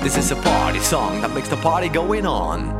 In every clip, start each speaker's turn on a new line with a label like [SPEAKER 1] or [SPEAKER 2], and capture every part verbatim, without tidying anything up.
[SPEAKER 1] This is a party song that makes the party going on.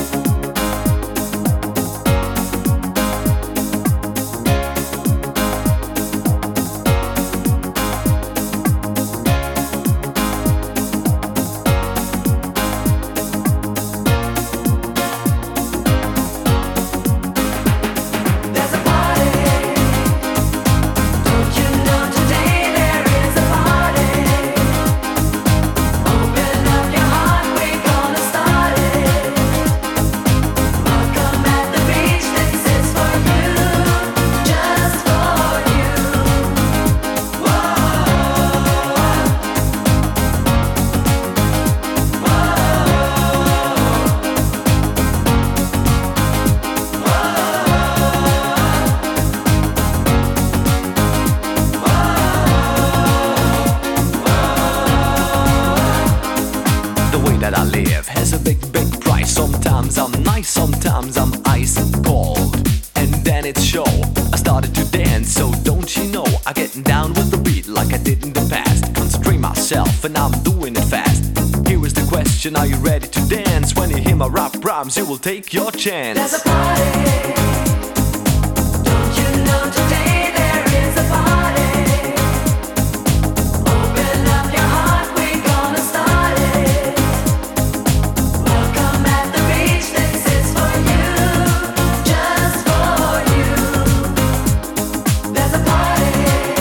[SPEAKER 1] That I live has a big, big price. Sometimes I'm nice, sometimes I'm ice cold. And then it's show, I started to dance, so don't you know I get down with the beat like I did in the past. Constrain myself and I'm doing it fast. Here is the question, are you ready to dance? When you hear my rap rhymes, you will take your chance.
[SPEAKER 2] There's a party. Don't you know today there is a party? Open up your heart, we're gonna start it. Welcome at the beach, this is for you, just for you. There's a party.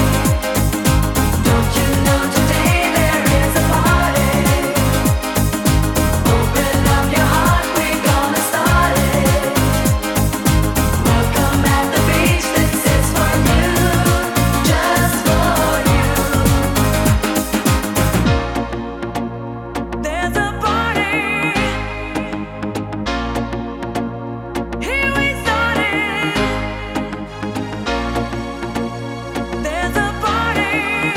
[SPEAKER 2] Don't you know today there is a party? Open up your heart, we're gonna start it. Welcome at the beach, this is for you, just for you. There's a party. Here we started. There's a party.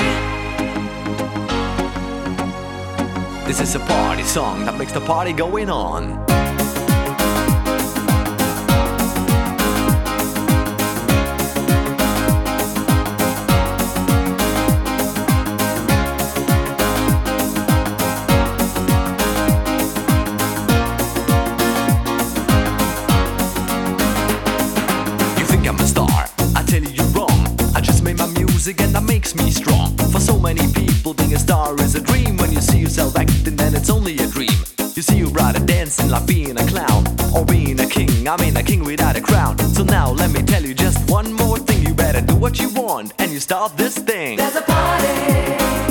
[SPEAKER 1] This is a party song that makes the party going on. You think I'm a star? I tell you you're wrong. I just made my music and that makes me strong. For so many people, being a star is a dream. When you see yourself acting, then it's only a dream. You see, you'd rather dancing like being a clown, or being a king. I mean a king without a crown. So now let me tell you just one more thing. You better do what you want and you start this thing.
[SPEAKER 2] There's a party.